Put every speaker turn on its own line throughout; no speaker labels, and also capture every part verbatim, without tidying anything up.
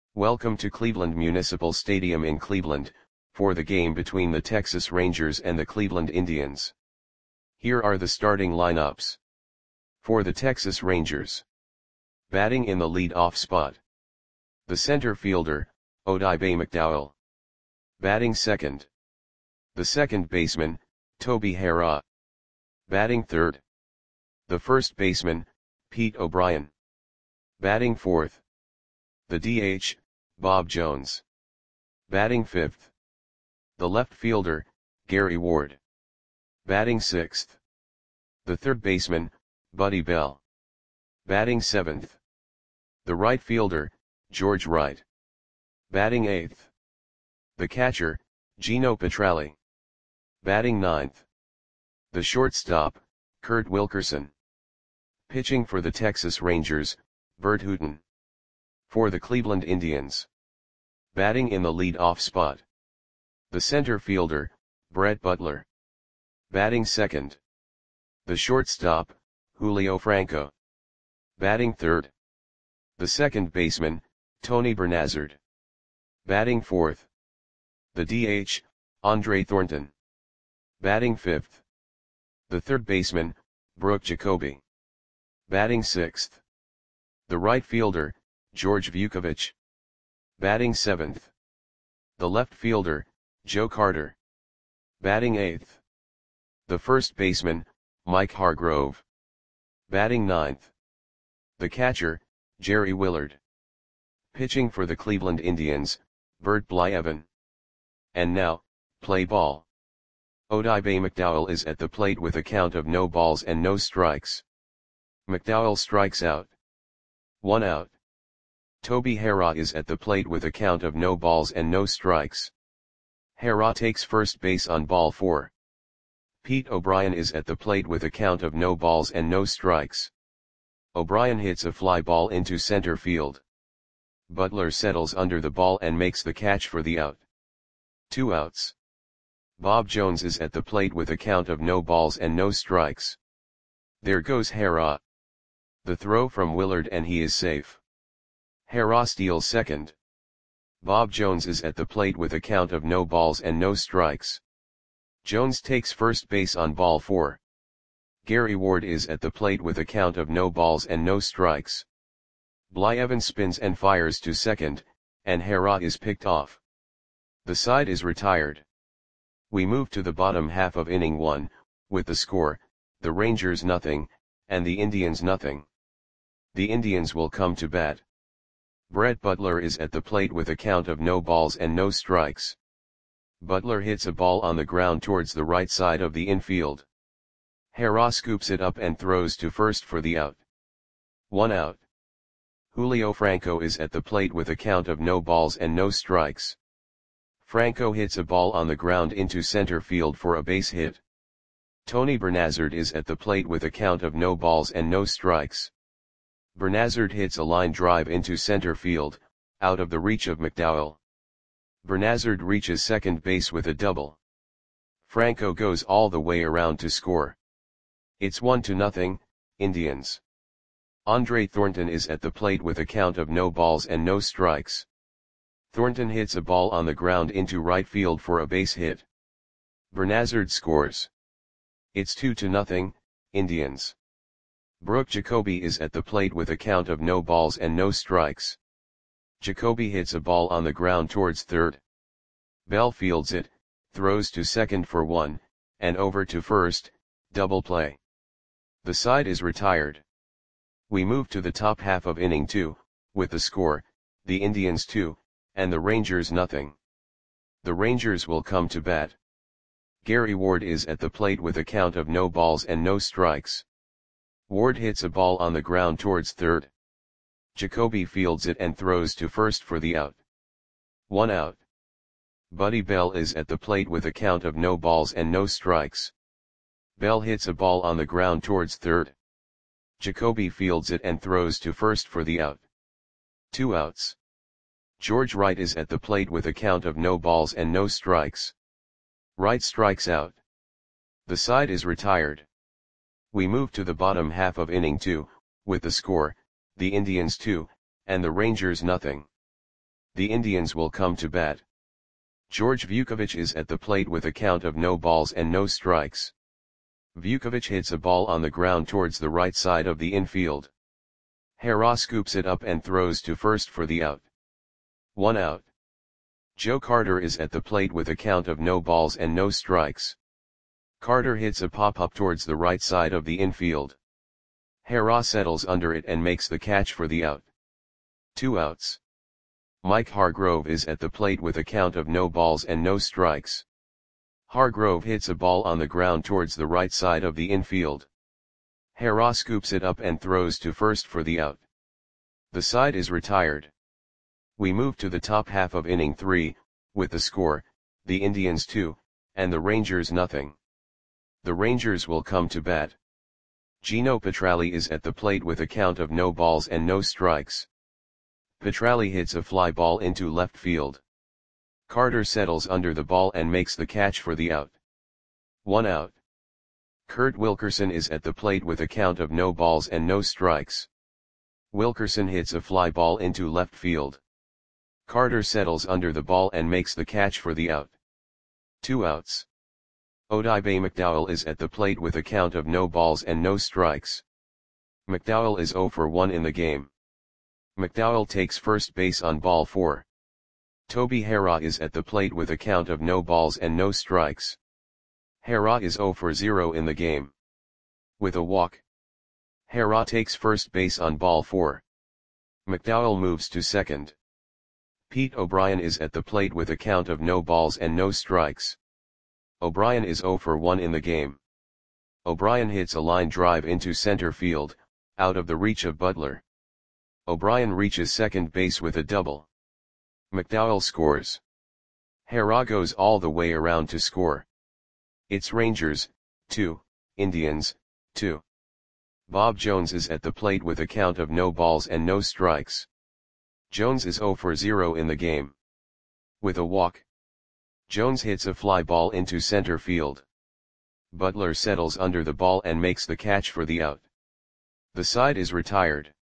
Welcome to Cleveland Municipal Stadium in Cleveland, for the game between the Texas Rangers and the Cleveland Indians. Here are the starting lineups. For the Texas Rangers. Batting in the lead-off spot. The center fielder, Odibe McDowell. Batting second. The second baseman, Toby Harrah. Batting third. The first baseman, Pete O'Brien. Batting fourth. The D H, Bob Jones. Batting fifth. The left fielder, Gary Ward. Batting sixth. The third baseman, Buddy Bell. Batting seventh. The right fielder, George Wright. Batting eighth. The catcher, Gino Petralli. Batting ninth. The shortstop, Kurt Wilkerson. Pitching for the Texas Rangers, Bert Hooton. For the Cleveland Indians. Batting in the lead-off spot. The center fielder, Brett Butler. Batting second. The shortstop, Julio Franco. Batting third. The second baseman, Tony Bernazard. Batting fourth. The D H, Andre Thornton. Batting fifth. The third baseman, Brooke Jacoby. Batting sixth. The right fielder, George Vukovich. Batting seventh. The left fielder, Joe Carter. Batting eighth. The first baseman, Mike Hargrove. Batting ninth. The catcher, Jerry Willard. Pitching for the Cleveland Indians, Bert Blyevin. And now, play ball. Odibe McDowell is at the plate with a count of no balls and no strikes. McDowell strikes out. One out. Toby Harrah is at the plate with a count of no balls and no strikes. Harrah takes first base on ball four. Pete O'Brien is at the plate with a count of no balls and no strikes. O'Brien hits a fly ball into center field. Butler settles under the ball and makes the catch for the out. Two outs. Bob Jones is at the plate with a count of no balls and no strikes. There goes Harrah. The throw from Willard and he is safe. Harrah steals second. Bob Jones is at the plate with a count of no balls and no strikes. Jones takes first base on ball four. Gary Ward is at the plate with a count of no balls and no strikes. Blyevin spins and fires to second, and Harrah is picked off. The side is retired. We move to the bottom half of inning one, with the score, the Rangers nothing, and the Indians nothing. The Indians will come to bat. Brett Butler is at the plate with a count of no balls and no strikes. Butler hits a ball on the ground towards the right side of the infield. Harrah scoops it up and throws to first for the out. One out. Julio Franco is at the plate with a count of no balls and no strikes. Franco hits a ball on the ground into center field for a base hit. Tony Bernazard is at the plate with a count of no balls and no strikes. Bernazard hits a line drive into center field, out of the reach of McDowell. Bernazard reaches second base with a double. Franco goes all the way around to score. It's one to nothing, Indians. Andre Thornton is at the plate with a count of no balls and no strikes. Thornton hits a ball on the ground into right field for a base hit. Bernazard scores. It's two to nothing, Indians. Brooke Jacoby is at the plate with a count of no balls and no strikes. Jacoby hits a ball on the ground towards third. Bell fields it, throws to second for one, and over to first, double play. The side is retired. We move to the top half of inning two, with the score, the Indians two, and the Rangers nothing. The Rangers will come to bat. Gary Ward is at the plate with a count of no balls and no strikes. Ward hits a ball on the ground towards third. Jacoby fields it and throws to first for the out. One out. Buddy Bell is at the plate with a count of no balls and no strikes. Bell hits a ball on the ground towards third. Jacoby fields it and throws to first for the out. Two outs. George Wright is at the plate with a count of no balls and no strikes. Wright strikes out. The side is retired. We move to the bottom half of inning two, with the score, the Indians two, and the Rangers nothing. The Indians will come to bat. George Vukovic is at the plate with a count of no balls and no strikes. Vukovic hits a ball on the ground towards the right side of the infield. Hara scoops it up and throws to first for the out. One out. Joe Carter is at the plate with a count of no balls and no strikes. Carter hits a pop-up towards the right side of the infield. Hara settles under it and makes the catch for the out. Two outs. Mike Hargrove is at the plate with a count of no balls and no strikes. Hargrove hits a ball on the ground towards the right side of the infield. Hara scoops it up and throws to first for the out. The side is retired. We move to the top half of inning three, with the score, the Indians two, and the Rangers nothing. The Rangers will come to bat. Gino Petralli is at the plate with a count of no balls and no strikes. Petralli hits a fly ball into left field. Carter settles under the ball and makes the catch for the out. One out. Kurt Wilkerson is at the plate with a count of no balls and no strikes. Wilkerson hits a fly ball into left field. Carter settles under the ball and makes the catch for the out. Two outs. Odibe McDowell is at the plate with a count of no balls and no strikes. McDowell is oh for one in the game. McDowell takes first base on ball four. Toby Hara is at the plate with a count of no balls and no strikes. Hara is oh for zero in the game. With a walk. Hara takes first base on ball four. McDowell moves to second. Pete O'Brien is at the plate with a count of no balls and no strikes. O'Brien is oh for one in the game. O'Brien hits a line drive into center field, out of the reach of Butler. O'Brien reaches second base with a double. McDowell scores. Hara goes all the way around to score. It's Rangers, two, Indians, two. Bob Jones is at the plate with a count of no balls and no strikes. Jones is oh for zero in the game. With a walk. Jones hits a fly ball into center field. Butler settles under the ball and makes the catch for the out. The side is retired.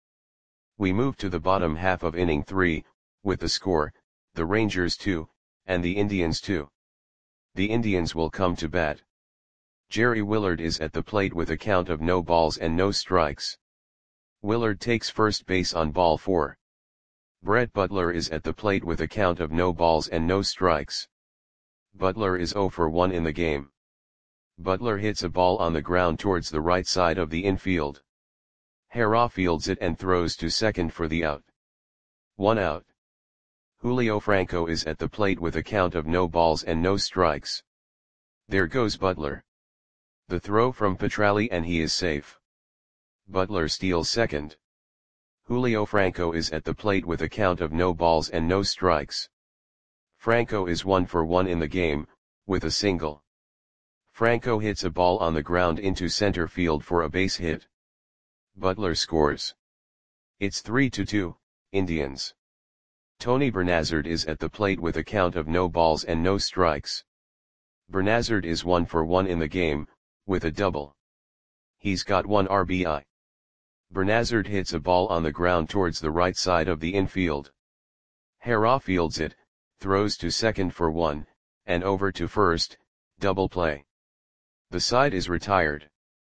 We move to the bottom half of inning three, with the score, the Rangers two, and the Indians two. The Indians will come to bat. Jerry Willard is at the plate with a count of no balls and no strikes. Willard takes first base on ball four. Brett Butler is at the plate with a count of no balls and no strikes. Butler is oh for one in the game. Butler hits a ball on the ground towards the right side of the infield. Hara fields it and throws to second for the out. One out. Julio Franco is at the plate with a count of no balls and no strikes. There goes Butler. The throw from Petralli and he is safe. Butler steals second. Julio Franco is at the plate with a count of no balls and no strikes. Franco is one for one in the game, with a single. Franco hits a ball on the ground into center field for a base hit. Butler scores. It's three to two, Indians. Tony Bernazard is at the plate with a count of no balls and no strikes. Bernazard is one for one in the game, with a double. He's got one R B I. Bernazard hits a ball on the ground towards the right side of the infield. Hara fields it, throws to second for one, and over to first, double play. The side is retired.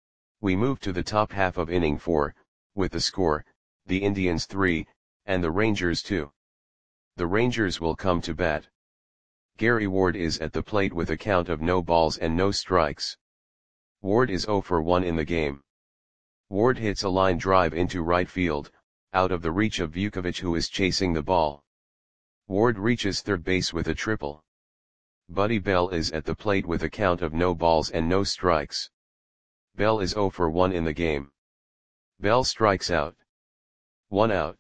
We move to the top half of inning four, with the score, the Indians three, and the Rangers two. The Rangers will come to bat. Gary Ward is at the plate with a count of no balls and no strikes. Ward is oh for one in the game. Ward hits a line drive into right field, out of the reach of Vukovic who is chasing the ball. Ward reaches third base with a triple. Buddy Bell is at the plate with a count of no balls and no strikes. Bell is oh for one in the game. Bell strikes out. One out.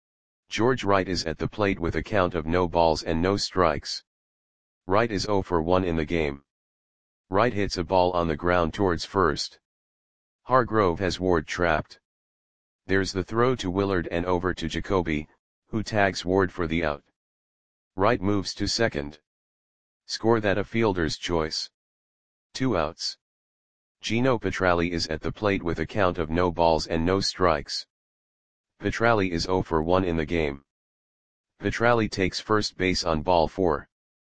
George Wright is at the plate with a count of no balls and no strikes. Wright is oh for one in the game. Wright hits a ball on the ground towards first. Hargrove has Ward trapped. There's the throw to Willard and over to Jacoby, who tags Ward for the out. Wright moves to second. Score that a fielder's choice. Two outs. Gino Petralli is at the plate with a count of no balls and no strikes. Petralli is oh for one in the game. Petralli takes first base on ball four.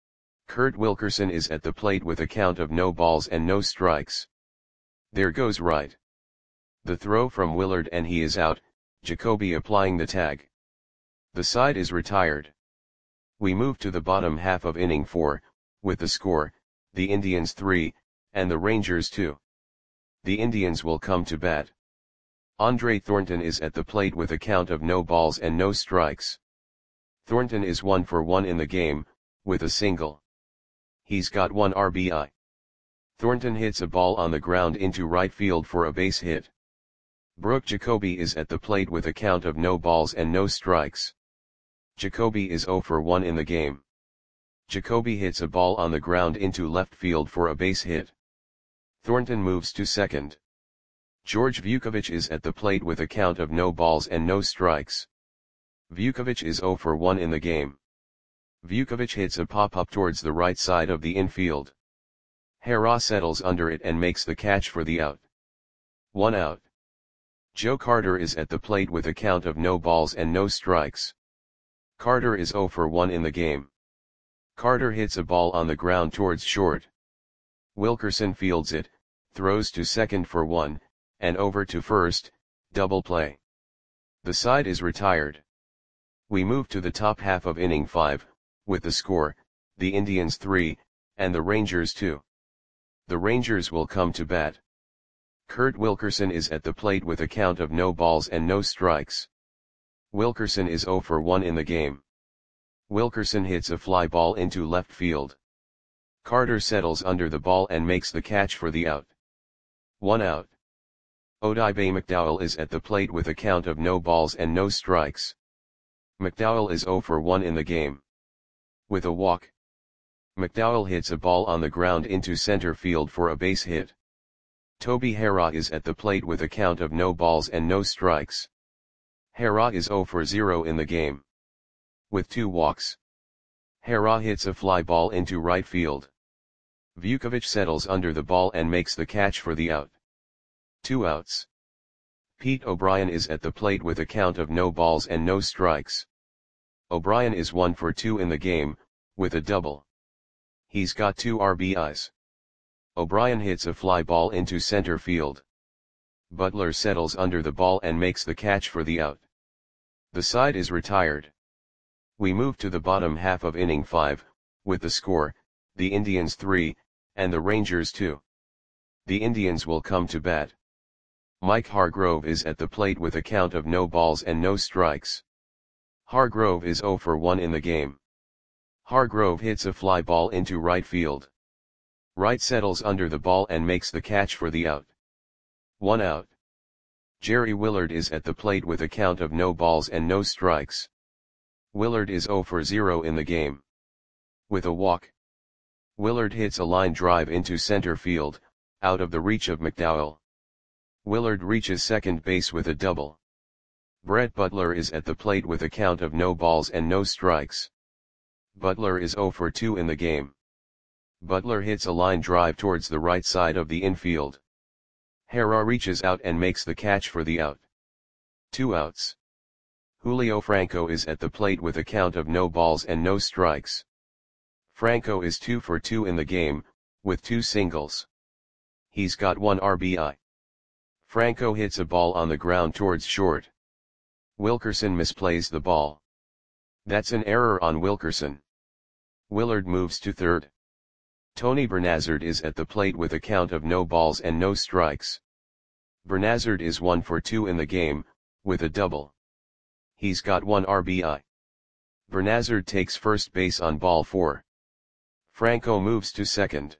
Kurt Wilkerson is at the plate with a count of no balls and no strikes. There goes right. The throw from Willard and he is out, Jacoby applying the tag. The side is retired. We move to the bottom half of inning four, with the score, the Indians three, and the Rangers two. The Indians will come to bat. Andre Thornton is at the plate with a count of no balls and no strikes. Thornton is one for one in the game, with a single. He's got one R B I. Thornton hits a ball on the ground into right field for a base hit. Brooke Jacoby is at the plate with a count of no balls and no strikes. Jacoby is zero for one in the game. Jacoby hits a ball on the ground into left field for a base hit. Thornton moves to second. George Vukovic is at the plate with a count of no balls and no strikes. Vukovic is zero for one in the game. Vukovic hits a pop-up towards the right side of the infield. Hara settles under it and makes the catch for the out. One out. Joe Carter is at the plate with a count of no balls and no strikes. Carter is zero for one in the game. Carter hits a ball on the ground towards short. Wilkerson fields it, throws to second for one, and over to first, double play. The side is retired. We move to the top half of inning five, with the score, the Indians three, and the Rangers two. The Rangers will come to bat. Kurt Wilkerson is at the plate with a count of no balls and no strikes. Wilkerson is zero for one in the game. Wilkerson hits a fly ball into left field. Carter settles under the ball and makes the catch for the out. One out. Odibe McDowell is at the plate with a count of no balls and no strikes. McDowell is zero for one in the game. With a walk. McDowell hits a ball on the ground into center field for a base hit. Toby Hara is at the plate with a count of no balls and no strikes. Hara is zero for zero in the game. With two walks. Hara hits a fly ball into right field. Vukovic settles under the ball and makes the catch for the out. Two outs. Pete O'Brien is at the plate with a count of no balls and no strikes. O'Brien is one for two in the game, with a double. He's got two R B Is. O'Brien hits a fly ball into center field. Butler settles under the ball and makes the catch for the out. The side is retired. We move to the bottom half of inning five, with the score, the Indians three, and the Rangers two. The Indians will come to bat. Mike Hargrove is at the plate with a count of no balls and no strikes. Hargrove is zero for one in the game. Hargrove hits a fly ball into right field. Wright settles under the ball and makes the catch for the out. One out. Jerry Willard is at the plate with a count of no balls and no strikes. Willard is zero for zero in the game. With a walk. Willard hits a line drive into center field, out of the reach of McDowell. Willard reaches second base with a double. Brett Butler is at the plate with a count of no balls and no strikes. Butler is zero for two in the game. Butler hits a line drive towards the right side of the infield. Hara reaches out and makes the catch for the out. Two outs. Julio Franco is at the plate with a count of no balls and no strikes. Franco is two for two in the game, with two singles. He's got one R B I. Franco hits a ball on the ground towards short. Wilkerson misplays the ball. That's an error on Wilkerson. Willard moves to third. Tony Bernazard is at the plate with a count of no balls and no strikes. Bernazard is one for two in the game, with a double. He's got one R B I. Bernazard takes first base on ball four. Franco moves to second.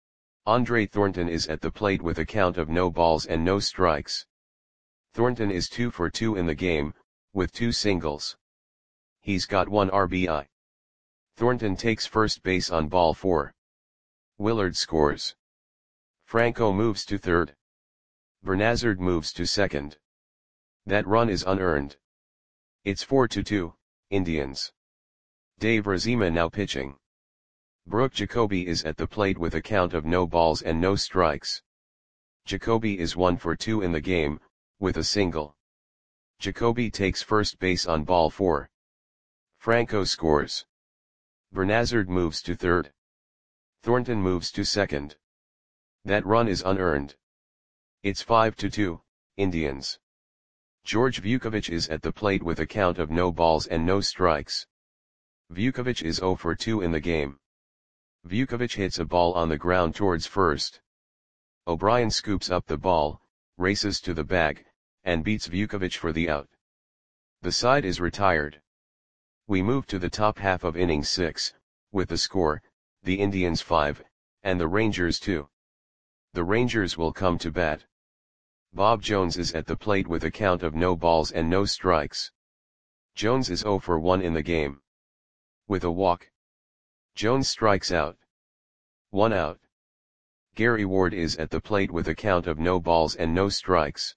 Andre Thornton is at the plate with a count of no balls and no strikes. Thornton is two for two in the game, with two singles. He's got one R B I. Thornton takes first base on ball four. Willard scores. Franco moves to third. Bernazard moves to second. That run is unearned. It's four to two, Indians. Dave Razema now pitching. Brooke Jacoby is at the plate with a count of no balls and no strikes. Jacoby is one for two in the game, with a single. Jacoby takes first base on ball four. Franco scores. Bernazard moves to third. Thornton moves to second. That run is unearned. It's five to two, Indians. George Vukovic is at the plate with a count of no balls and no strikes. Vukovic is zero for two in the game. Vukovic hits a ball on the ground towards first. O'Brien scoops up the ball, races to the bag, and beats Vukovic for the out. The side is retired. We move to the top half of inning six, with the score, the Indians five, and the Rangers two. The Rangers will come to bat. Bob Jones is at the plate with a count of no balls and no strikes. Jones is zero for one in the game. With a walk, Jones strikes out. One out. Gary Ward is at the plate with a count of no balls and no strikes.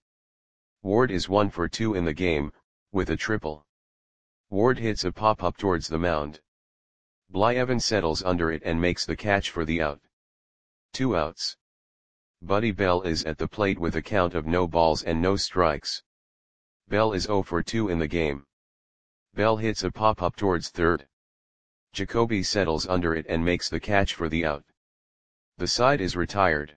Ward is one for two in the game, with a triple. Ward hits a pop-up towards the mound. Blyevin settles under it and makes the catch for the out. Two outs. Buddy Bell is at the plate with a count of no balls and no strikes. Bell is zero for two in the game. Bell hits a pop-up towards third. Jacoby settles under it and makes the catch for the out. The side is retired.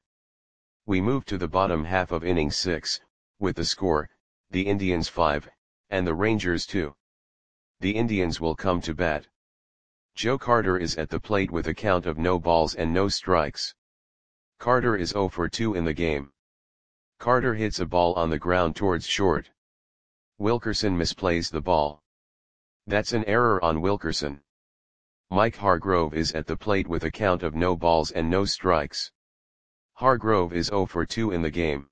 We move to the bottom half of inning six, with the score, the Indians five, and the Rangers two. The Indians will come to bat. Joe Carter is at the plate with a count of no balls and no strikes. Carter is zero for two in the game. Carter hits a ball on the ground towards short. Wilkerson misplays the ball. That's an error on Wilkerson. Mike Hargrove is at the plate with a count of no balls and no strikes. Hargrove is zero for two in the game.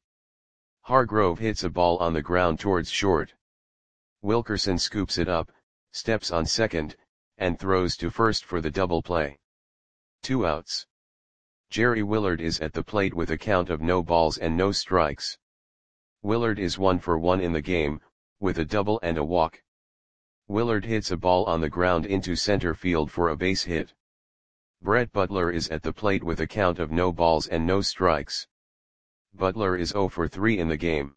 Hargrove hits a ball on the ground towards short. Wilkerson scoops it up, steps on second, and throws to first for the double play. Two outs. Jerry Willard is at the plate with a count of no balls and no strikes. Willard is one for one in the game, with a double and a walk. Willard hits a ball on the ground into center field for a base hit. Brett Butler is at the plate with a count of no balls and no strikes. Butler is zero for three in the game.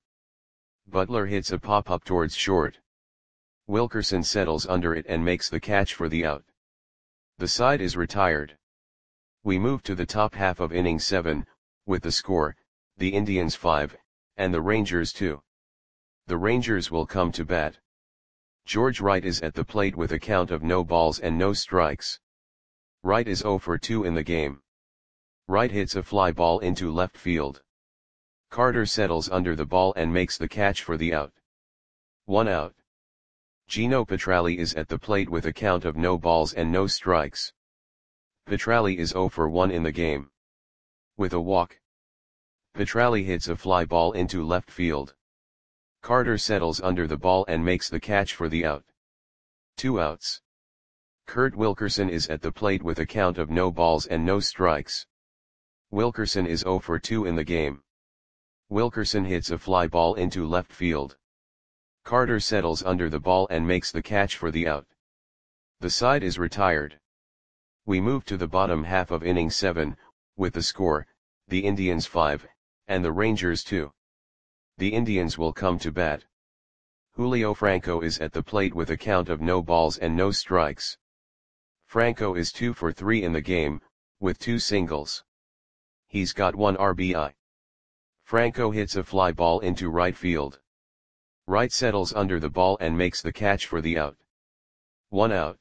Butler hits a pop-up towards short. Wilkerson settles under it and makes the catch for the out. The side is retired. We move to the top half of inning seven, with the score, the Indians five, and the Rangers two. The Rangers will come to bat. George Wright is at the plate with a count of no balls and no strikes. Wright is zero for two in the game. Wright hits a fly ball into left field. Carter settles under the ball and makes the catch for the out. One out. Gino Petralli is at the plate with a count of no balls and no strikes. Petralli is zero for one in the game. With a walk, Petralli hits a fly ball into left field. Carter settles under the ball and makes the catch for the out. Two outs. Kurt Wilkerson is at the plate with a count of no balls and no strikes. Wilkerson is zero for two in the game. Wilkerson hits a fly ball into left field. Carter settles under the ball and makes the catch for the out. The side is retired. We move to the bottom half of inning seven, with the score, the Indians five, and the Rangers two. The Indians will come to bat. Julio Franco is at the plate with a count of no balls and no strikes. Franco is two for three in the game, with two singles. He's got one R B I. Franco hits a fly ball into right field. Wright settles under the ball and makes the catch for the out. One out.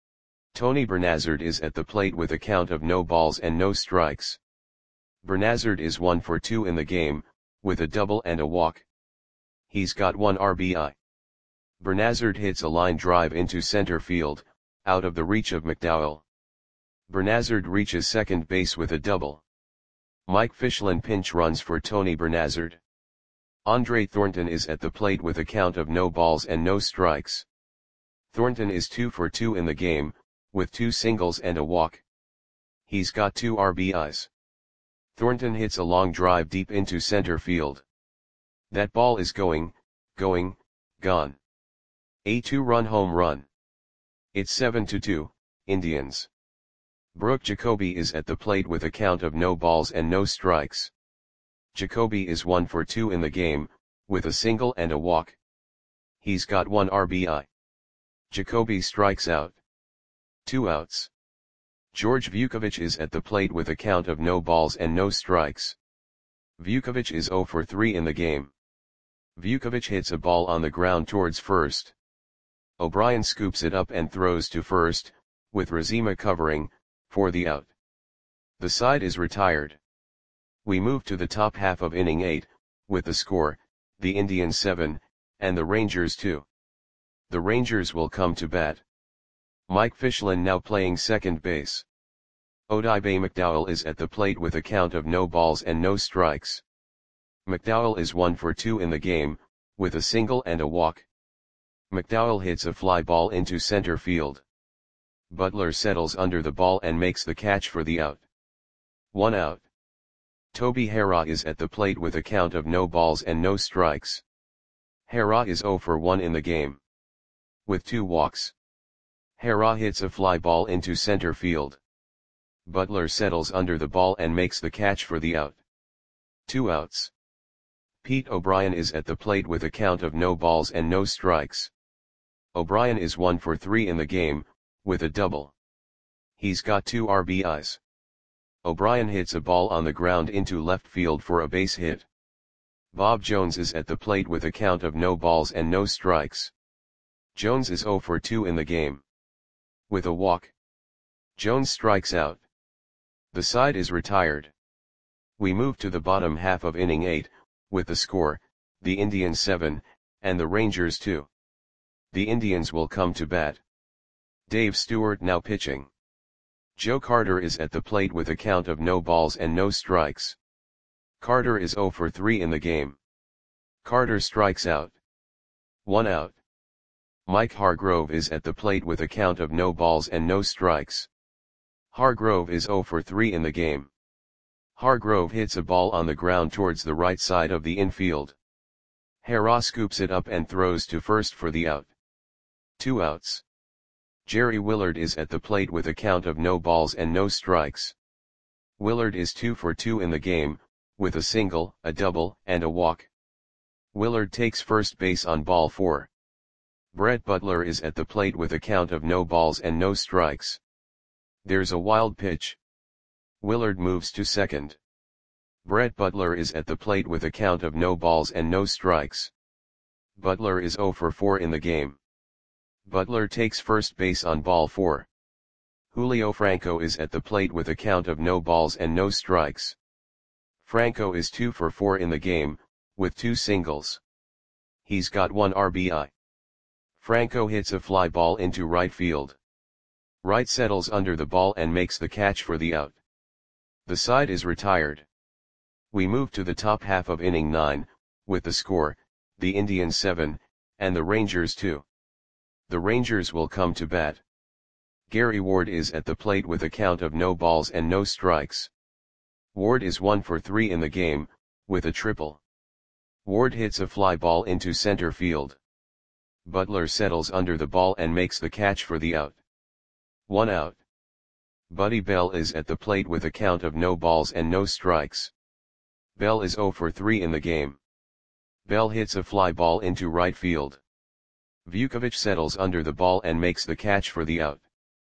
Tony Bernazard is at the plate with a count of no balls and no strikes. Bernazard is one for two in the game, with a double and a walk. He's got one R B I. Bernazard hits a line drive into center field, out of the reach of McDowell. Bernazard reaches second base with a double. Mike Fischlin pinch runs for Tony Bernazard. Andre Thornton is at the plate with a count of no balls and no strikes. Thornton is two for two in the game, with two singles and a walk. He's got two R B Is. Thornton hits a long drive deep into center field. That ball is going, going, gone. A two-run home run. It's seven to two, Indians. Brooke Jacoby is at the plate with a count of no balls and no strikes. Jacoby is one for two in the game, with a single and a walk. He's got one R B I. Jacoby strikes out. Two outs. George Vukovic is at the plate with a count of no balls and no strikes. Vukovic is zero for three in the game. Vukovic hits a ball on the ground towards first. O'Brien scoops it up and throws to first, with Razima covering, for the out. The side is retired. We move to the top half of inning eight, with the score, the Indians seven, and the Rangers two. The Rangers will come to bat. Mike Fichlin now playing second base. Odibe McDowell is at the plate with a count of no balls and no strikes. McDowell is one for two in the game, with a single and a walk. McDowell hits a fly ball into center field. Butler settles under the ball and makes the catch for the out. One out. Toby Harrah is at the plate with a count of no balls and no strikes. Harrah is zero for one in the game. With two walks. Harrah hits a fly ball into center field. Butler settles under the ball and makes the catch for the out. Two outs. Pete O'Brien is at the plate with a count of no balls and no strikes. O'Brien is one for three in the game, with a double. He's got two R B Is. O'Brien hits a ball on the ground into left field for a base hit. Bob Jones is at the plate with a count of no balls and no strikes. Jones is zero for two in the game. With a walk. Jones strikes out. The side is retired. We move to the bottom half of inning eight, with the score, the Indians seven, and the Rangers two. The Indians will come to bat. Dave Stewart now pitching. Joe Carter is at the plate with a count of no balls and no strikes. Carter is zero for three in the game. Carter strikes out. One out. Mike Hargrove is at the plate with a count of no balls and no strikes. Hargrove is zero for three in the game. Hargrove hits a ball on the ground towards the right side of the infield. Harrah scoops it up and throws to first for the out. Two outs. Jerry Willard is at the plate with a count of no balls and no strikes. Willard is two for two in the game, with a single, a double, and a walk. Willard takes first base on ball four. Brett Butler is at the plate with a count of no balls and no strikes. There's a wild pitch. Willard moves to second. Brett Butler is at the plate with a count of no balls and no strikes. Butler is zero for four in the game. Butler takes first base on ball four. Julio Franco is at the plate with a count of no balls and no strikes. Franco is two for four in the game, with two singles. He's got one R B I. Franco hits a fly ball into right field. Wright settles under the ball and makes the catch for the out. The side is retired. We move to the top half of inning nine, with the score, the Indians seven, and the Rangers two. The Rangers will come to bat. Gary Ward is at the plate with a count of no balls and no strikes. Ward is one for three in the game, with a triple. Ward hits a fly ball into center field. Butler settles under the ball and makes the catch for the out. One out. Buddy Bell is at the plate with a count of no balls and no strikes. Bell is zero for three in the game. Bell hits a fly ball into right field. Vukovic settles under the ball and makes the catch for the out.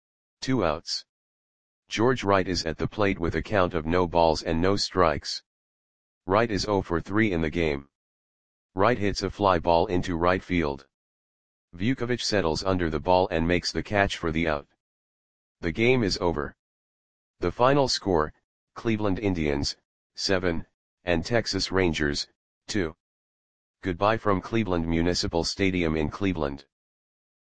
Two outs. George Wright is at the plate with a count of no balls and no strikes. Wright is zero for three in the game. Wright hits a fly ball into right field. Vukovic settles under the ball and makes the catch for the out. The game is over. The final score, Cleveland Indians, seven, and Texas Rangers, two. Goodbye from Cleveland Municipal Stadium in Cleveland.